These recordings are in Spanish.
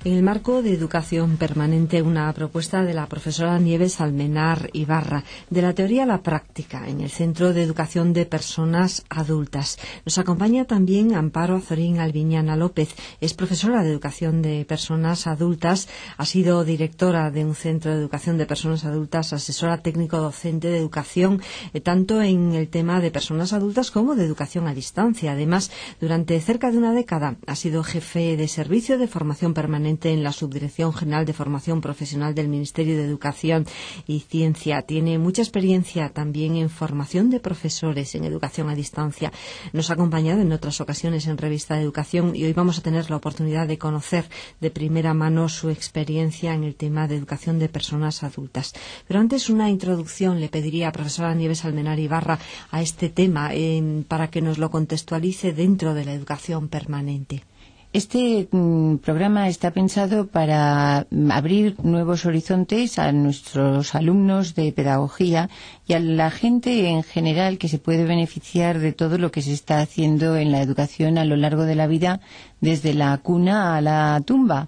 En el marco de educación permanente, una propuesta de la profesora Nieves Almenar Ibarra, de la teoría a la práctica, en el Centro de Educación de Personas Adultas. Nos acompaña también Amparo Azorín Alviñana López. Es profesora de Educación de Personas Adultas, ha sido directora de un Centro de Educación de Personas Adultas, asesora técnico-docente de educación, tanto en el tema de personas adultas como de educación a distancia. Además, durante cerca de una década ha sido jefe de servicio de formación permanente en la Subdirección General de Formación Profesional del Ministerio de Educación y Ciencia. Tiene mucha experiencia también en formación de profesores en educación a distancia. Nos ha acompañado en otras ocasiones en Revista de Educación y hoy vamos a tener la oportunidad de conocer de primera mano su experiencia en el tema de educación de personas adultas. Pero antes, una introducción le pediría a profesora Nieves Almenar Ibarra a este tema para que nos lo contextualice dentro de la educación permanente. Este programa está pensado para abrir nuevos horizontes a nuestros alumnos de pedagogía y a la gente en general que se puede beneficiar de todo lo que se está haciendo en la educación a lo largo de la vida, desde la cuna a la tumba.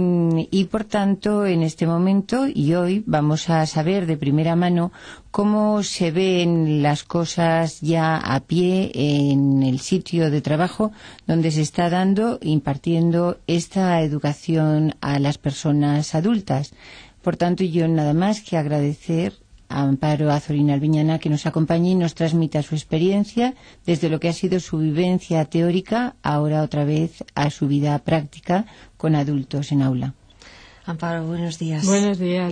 Y por tanto, en este momento y hoy vamos a saber de primera mano cómo se ven las cosas ya a pie en el sitio de trabajo donde se está impartiendo esta educación a las personas adultas. Por tanto, yo nada más que agradecer a Amparo Azorín Alviñana que nos acompañe y nos transmita su experiencia desde lo que ha sido su vivencia teórica, ahora otra vez a su vida práctica con adultos en aula. Amparo, buenos días. Buenos días.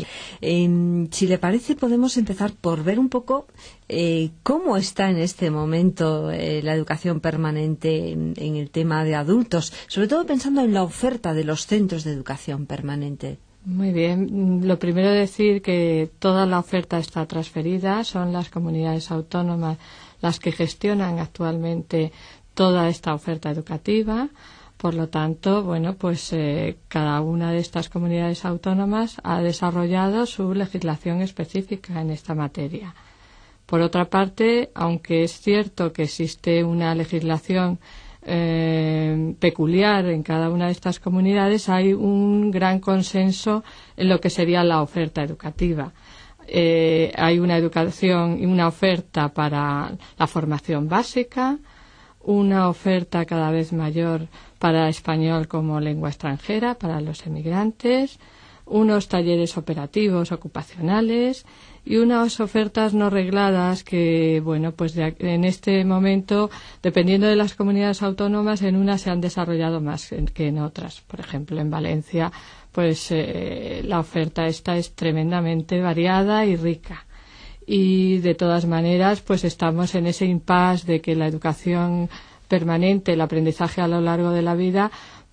Si le parece, podemos empezar por ver un poco cómo está en este momento la educación permanente en el tema de adultos, sobre todo pensando en la oferta de los centros de educación permanente. Muy bien. Lo primero es decir que toda la oferta está transferida, son las comunidades autónomas las que gestionan actualmente toda esta oferta educativa. Por lo tanto, cada una de estas comunidades autónomas ha desarrollado su legislación específica en esta materia. Por otra parte, aunque es cierto que existe una legislación peculiar en cada una de estas comunidades, hay un gran consenso en lo que sería la oferta educativa. Hay una educación y una oferta para la formación básica, una oferta cada vez mayor para español como lengua extranjera para los emigrantes, unos talleres operativos ocupacionales y unas ofertas no regladas que, en este momento, dependiendo de las comunidades autónomas, en unas se han desarrollado más que en otras. Por ejemplo, en Valencia, la oferta esta es tremendamente variada y rica. Y, de todas maneras, estamos en ese impasse de que la educación permanente, el aprendizaje a lo largo de la vida,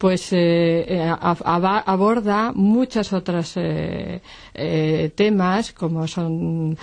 aborda muchas otras temas como son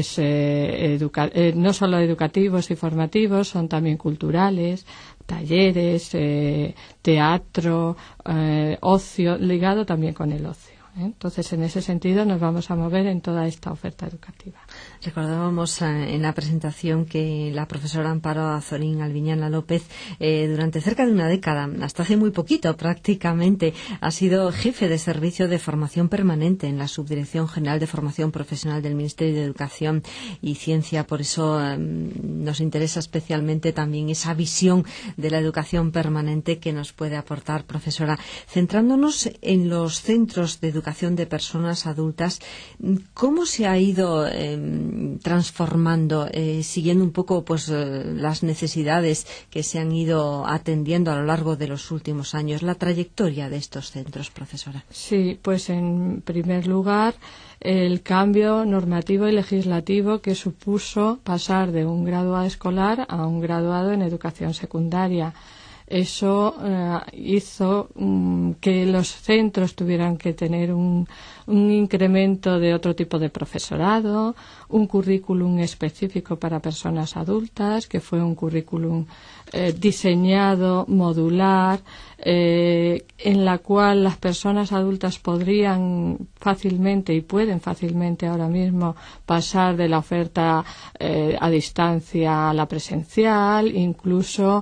no solo educativos y formativos, son también culturales, talleres, teatro, ocio, ligado también con el ocio. Entonces, en ese sentido, nos vamos a mover en toda esta oferta educativa. Recordábamos en la presentación que la profesora Amparo Azorín Alviñana López, durante cerca de una década, hasta hace muy poquito prácticamente, ha sido jefe de servicio de formación permanente en la Subdirección General de Formación Profesional del Ministerio de Educación y Ciencia. Por eso nos interesa especialmente también esa visión de la educación permanente que nos puede aportar, profesora. Centrándonos en los centros de educación de personas adultas, ¿cómo se ha ido transformando, siguiendo un poco las necesidades que se han ido atendiendo a lo largo de los últimos años, la trayectoria de estos centros, profesora? Sí, en primer lugar, el cambio normativo y legislativo que supuso pasar de un graduado escolar a un graduado en educación secundaria. Eso hizo que los centros tuvieran que tener un incremento de otro tipo de profesorado, un currículum específico para personas adultas, que fue un currículum diseñado, modular, en la cual las personas adultas podrían fácilmente y pueden fácilmente ahora mismo pasar de la oferta a distancia a la presencial, incluso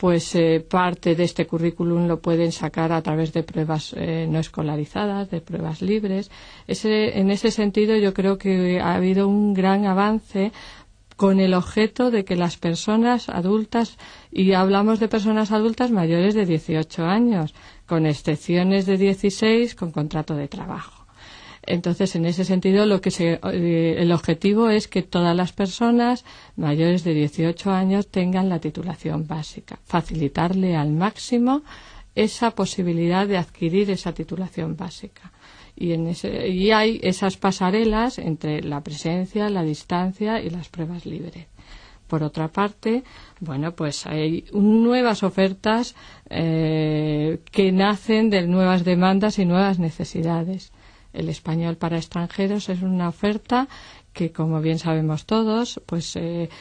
pues parte de este currículum lo pueden sacar a través de pruebas no escolarizadas, de pruebas libres. En ese sentido, yo creo que ha habido un gran avance con el objeto de que las personas adultas, y hablamos de personas adultas mayores de 18 años, con excepciones de 16 con contrato de trabajo. Entonces, en ese sentido, el objetivo es que todas las personas mayores de 18 años tengan la titulación básica, facilitarle al máximo esa posibilidad de adquirir esa titulación básica. Y hay esas pasarelas entre la presencia, la distancia y las pruebas libres. Por otra parte, pues hay nuevas ofertas que nacen de nuevas demandas y nuevas necesidades. El español para extranjeros es una oferta que, como bien sabemos todos, pues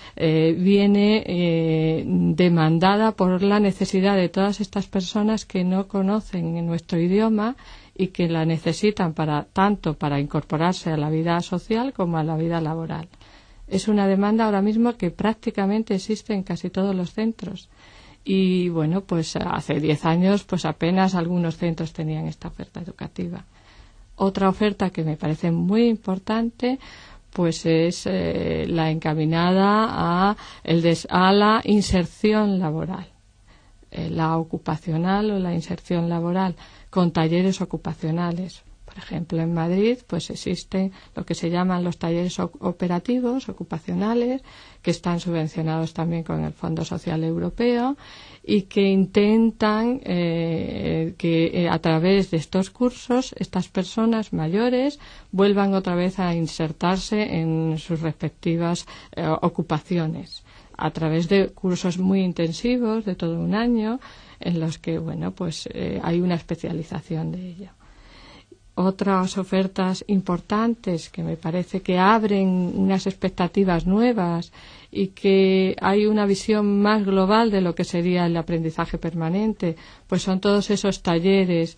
viene demandada por la necesidad de todas estas personas que no conocen nuestro idioma y que la necesitan tanto para incorporarse a la vida social como a la vida laboral. Es una demanda ahora mismo que prácticamente existe en casi todos los centros. Y pues hace 10 años pues apenas algunos centros tenían esta oferta educativa. Otra oferta que me parece muy importante pues es la encaminada a la inserción laboral, la ocupacional o la inserción laboral, con talleres ocupacionales. Por ejemplo, en Madrid pues existen lo que se llaman los talleres operativos ocupacionales, que están subvencionados también con el Fondo Social Europeo y que intentan que a través de estos cursos estas personas mayores vuelvan otra vez a insertarse en sus respectivas ocupaciones a través de cursos muy intensivos de todo un año en los que hay una especialización de ello. Otras ofertas importantes que me parece que abren unas expectativas nuevas y que hay una visión más global de lo que sería el aprendizaje permanente, pues son todos esos talleres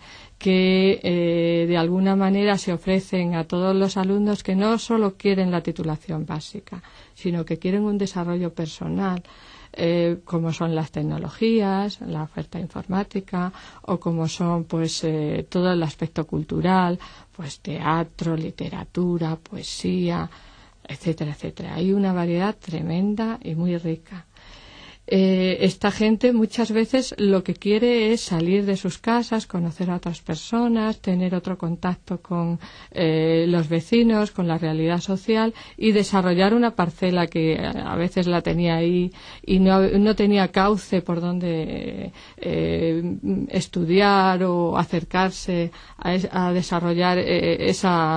que de alguna manera se ofrecen a todos los alumnos que no solo quieren la titulación básica, sino que quieren un desarrollo personal. Como son las tecnologías, la oferta informática, o como son todo el aspecto cultural, pues teatro, literatura, poesía, etcétera, etcétera. Hay una variedad tremenda y muy rica. Esta gente muchas veces lo que quiere es salir de sus casas, conocer a otras personas, tener otro contacto con los vecinos, con la realidad social y desarrollar una parcela que a veces la tenía ahí y no tenía cauce por donde estudiar o acercarse a desarrollar esa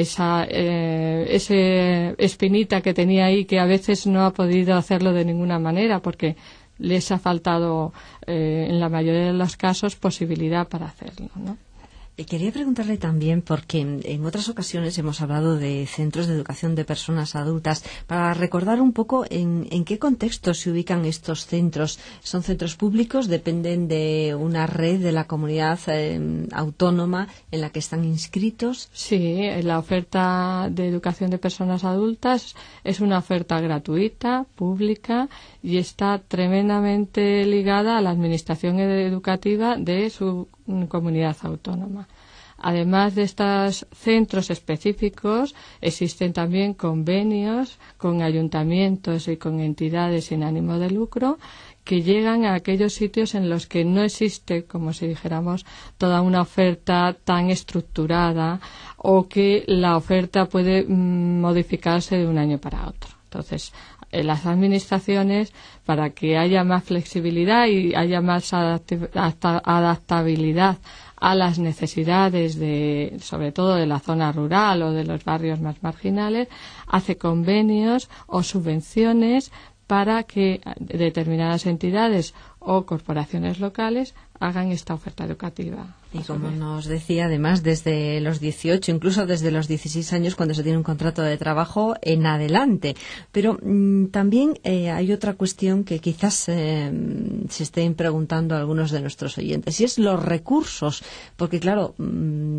espinita que tenía ahí, que a veces no ha podido hacerlo de ninguna manera porque les ha faltado en la mayoría de los casos posibilidad para hacerlo, ¿no? Quería preguntarle también, porque en otras ocasiones hemos hablado de centros de educación de personas adultas, para recordar un poco en qué contexto se ubican estos centros. ¿Son centros públicos? ¿Dependen de una red de la comunidad autónoma en la que están inscritos? Sí, la oferta de educación de personas adultas es una oferta gratuita, pública, y está tremendamente ligada a la administración educativa de su comunidad autónoma. Además de estos centros específicos, existen también convenios con ayuntamientos y con entidades sin ánimo de lucro que llegan a aquellos sitios en los que no existe, como si dijéramos, toda una oferta tan estructurada o que la oferta puede modificarse de un año para otro. Entonces, las administraciones, para que haya más flexibilidad y haya más adaptabilidad a las necesidades sobre todo de la zona rural o de los barrios más marginales, hace convenios o subvenciones para que determinadas entidades o corporaciones locales hagan esta oferta educativa. Y como nos decía, además, desde los 18, incluso desde los 16 años, cuando se tiene un contrato de trabajo en adelante. Pero también hay otra cuestión que quizás se estén preguntando algunos de nuestros oyentes, y es los recursos. Porque, claro,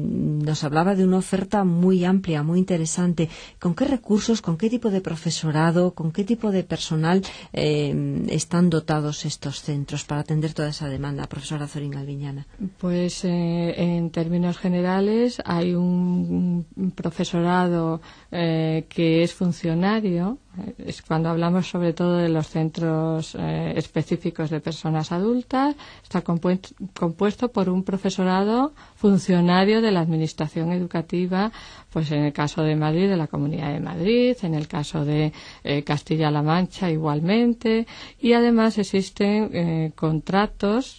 nos hablaba de una oferta muy amplia, muy interesante. ¿Con qué recursos, con qué tipo de profesorado, con qué tipo de personal están dotados estos centros para atender toda esa demanda, profesora Zorín Albiñana? Pues en términos generales hay un profesorado que es funcionario. Es cuando hablamos sobre todo de los centros específicos de personas adultas, está compuesto por un profesorado funcionario de la Administración Educativa, pues en el caso de Madrid, de la Comunidad de Madrid, en el caso de Castilla-La Mancha igualmente, y además existen contratados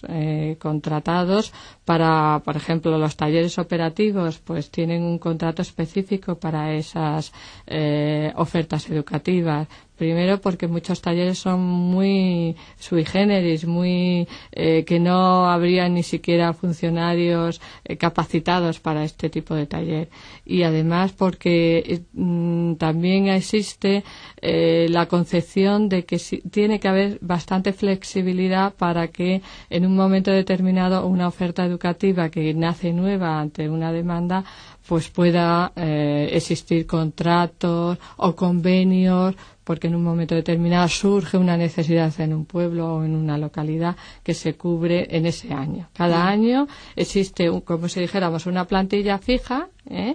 para, por ejemplo, los talleres operativos, pues tienen un contrato específico para esas ofertas educativas. Primero porque muchos talleres son muy sui generis, que no habría ni siquiera funcionarios capacitados para este tipo de taller. Y además porque también existe la concepción de que tiene que haber bastante flexibilidad para que en un momento determinado una oferta educativa que nace nueva ante una demanda pues pueda existir contratos o convenios, porque en un momento determinado surge una necesidad en un pueblo o en una localidad que se cubre en ese año. Cada año existe, como si dijéramos, una plantilla fija,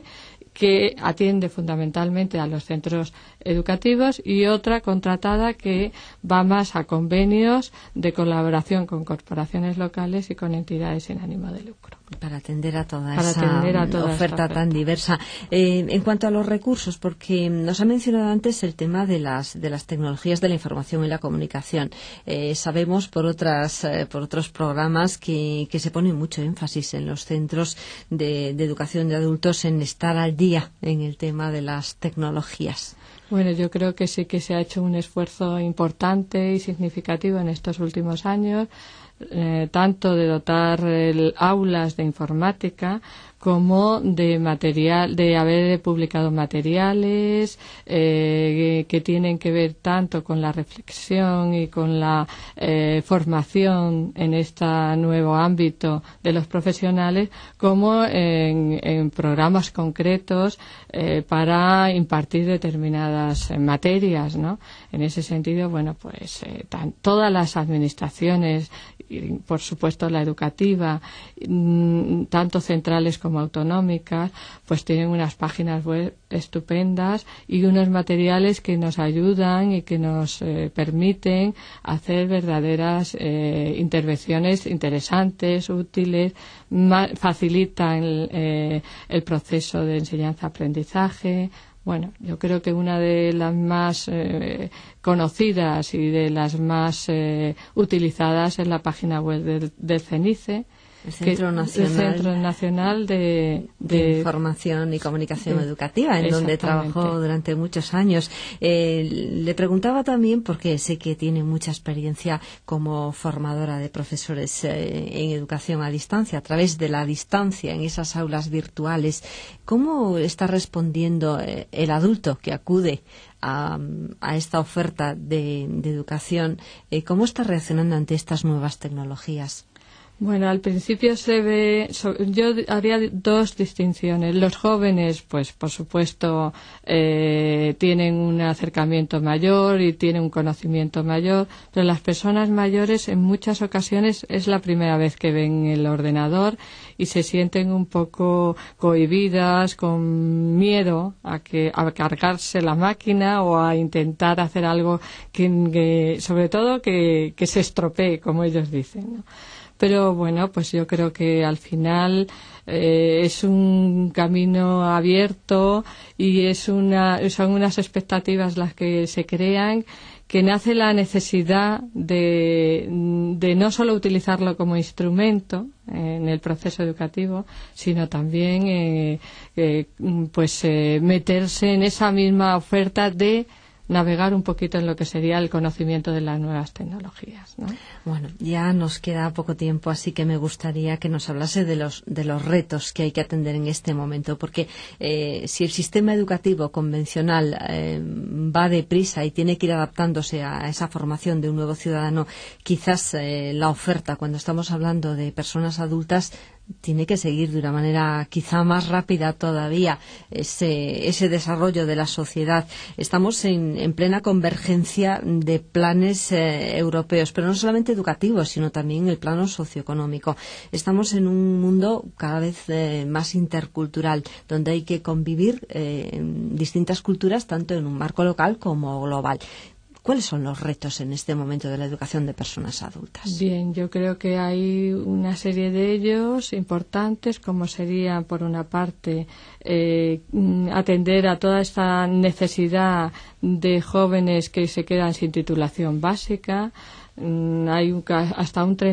que atiende fundamentalmente a los centros educativos, y otra contratada que va más a convenios de colaboración con corporaciones locales y con entidades sin ánimo de lucro. Para atender a toda esa oferta tan diversa. En cuanto a los recursos, porque nos ha mencionado antes el tema de las tecnologías de la información y la comunicación. Sabemos por otros programas que se pone mucho énfasis en los centros de educación de adultos en estar al día en el tema de las tecnologías. Bueno, yo creo que sí que se ha hecho un esfuerzo importante y significativo en estos últimos años, tanto de dotar aulas de informática como de material, de haber publicado materiales que tienen que ver tanto con la reflexión y con la formación en este nuevo ámbito de los profesionales, como en programas concretos para impartir determinadas materias, ¿no? En ese sentido, bueno, pues todas las administraciones, y por supuesto la educativa, tanto centrales como autonómicas, pues tienen unas páginas web estupendas y unos materiales que nos ayudan y que nos permiten hacer verdaderas intervenciones interesantes, útiles, facilitan el proceso de enseñanza-aprendizaje. Bueno, yo creo que una de las más conocidas y de las más utilizadas es la página web del CENICE, el Centro Nacional de Información y Comunicación Educativa, en donde trabajó durante muchos años. Le preguntaba también, porque sé que tiene mucha experiencia como formadora de profesores en educación a distancia, a través de la distancia, en esas aulas virtuales, ¿cómo está respondiendo el adulto que acude a esta oferta de educación? ¿Cómo está reaccionando ante estas nuevas tecnologías? Bueno, al principio yo haría dos distinciones. Los jóvenes, pues por supuesto, tienen un acercamiento mayor y tienen un conocimiento mayor, pero las personas mayores en muchas ocasiones es la primera vez que ven el ordenador y se sienten un poco cohibidas, con miedo a cargarse la máquina o a intentar hacer algo que sobre todo que se estropee, como ellos dicen, ¿no? Pero bueno, pues yo creo que al final es un camino abierto y son unas expectativas las que se crean, que nace la necesidad de no solo utilizarlo como instrumento en el proceso educativo, sino también meterse en esa misma oferta de navegar un poquito en lo que sería el conocimiento de las nuevas tecnologías, ¿no? Bueno, ya nos queda poco tiempo, así que me gustaría que nos hablase de los retos que hay que atender en este momento, porque si el sistema educativo convencional va deprisa y tiene que ir adaptándose a esa formación de un nuevo ciudadano, quizás la oferta, cuando estamos hablando de personas adultas, tiene que seguir de una manera quizá más rápida todavía ese desarrollo de la sociedad. Estamos en plena convergencia de planes europeos, pero no solamente educativos, sino también en el plano socioeconómico. Estamos en un mundo cada vez más intercultural, donde hay que convivir distintas culturas, tanto en un marco local como global. ¿Cuáles son los retos en este momento de la educación de personas adultas? Bien, yo creo que hay una serie de ellos importantes, como sería, por una parte, atender a toda esta necesidad de jóvenes que se quedan sin titulación básica. Hay hasta un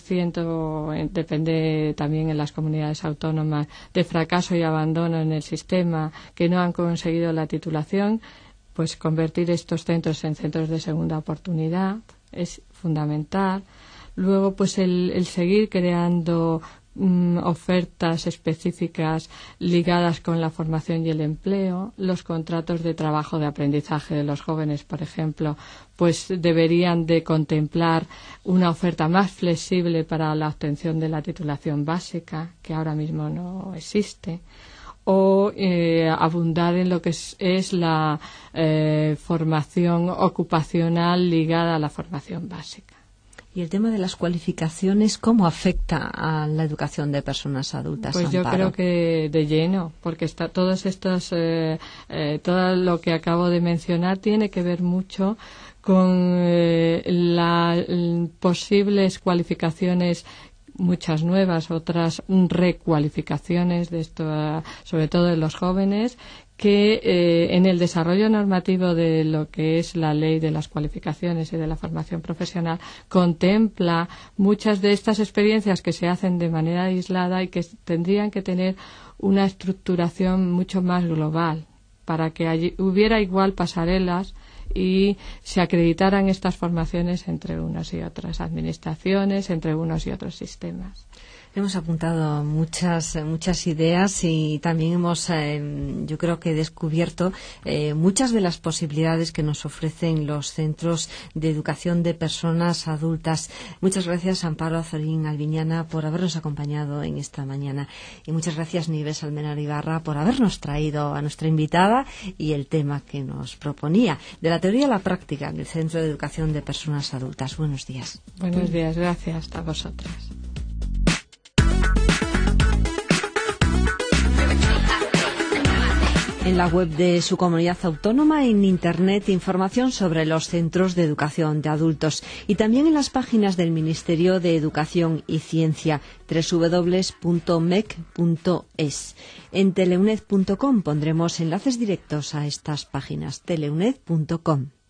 30%, depende también en las comunidades autónomas, de fracaso y abandono en el sistema, que no han conseguido la titulación. Pues convertir estos centros en centros de segunda oportunidad es fundamental. Luego, pues el seguir creando ofertas específicas ligadas con la formación y el empleo. Los contratos de trabajo de aprendizaje de los jóvenes, por ejemplo, pues deberían de contemplar una oferta más flexible para la obtención de la titulación básica, que ahora mismo no existe. O abundar en lo que es la formación ocupacional ligada a la formación básica. ¿Y el tema de las cualificaciones cómo afecta a la educación de personas adultas? Pues yo creo que de lleno, porque todos estos, todo lo que acabo de mencionar tiene que ver mucho con las posibles cualificaciones, muchas nuevas, otras recualificaciones de esto, sobre todo de los jóvenes, que en el desarrollo normativo de lo que es la ley de las cualificaciones y de la formación profesional contempla muchas de estas experiencias que se hacen de manera aislada y que tendrían que tener una estructuración mucho más global para que hubiera igual pasarelas y se acreditaran estas formaciones entre unas y otras administraciones, entre unos y otros sistemas. Hemos apuntado muchas ideas y también hemos, yo creo que descubierto muchas de las posibilidades que nos ofrecen los centros de educación de personas adultas. Muchas gracias, Amparo Azorín Albiñana, por habernos acompañado en esta mañana. Y muchas gracias, Nieves Almenar Ibarra, por habernos traído a nuestra invitada y el tema que nos proponía, de la teoría a la práctica en el Centro de Educación de Personas Adultas. Buenos días. Buenos días, gracias a vosotras. En la web de su comunidad autónoma, en Internet, información sobre los centros de educación de adultos y también en las páginas del Ministerio de Educación y Ciencia, www.mec.es. En teleuned.com pondremos enlaces directos a estas páginas, teleuned.com.